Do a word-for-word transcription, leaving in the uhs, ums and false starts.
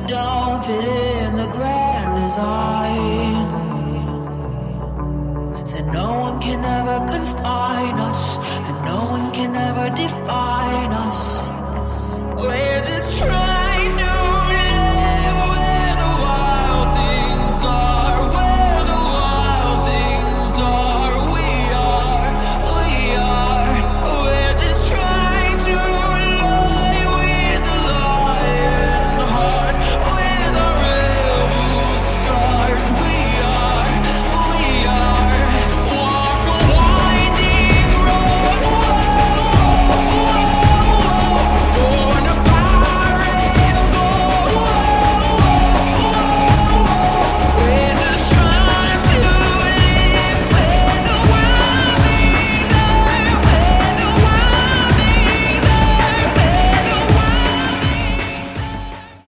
don't fit in the grand design, then no one can ever confine us, and no one can ever define us. We're just trying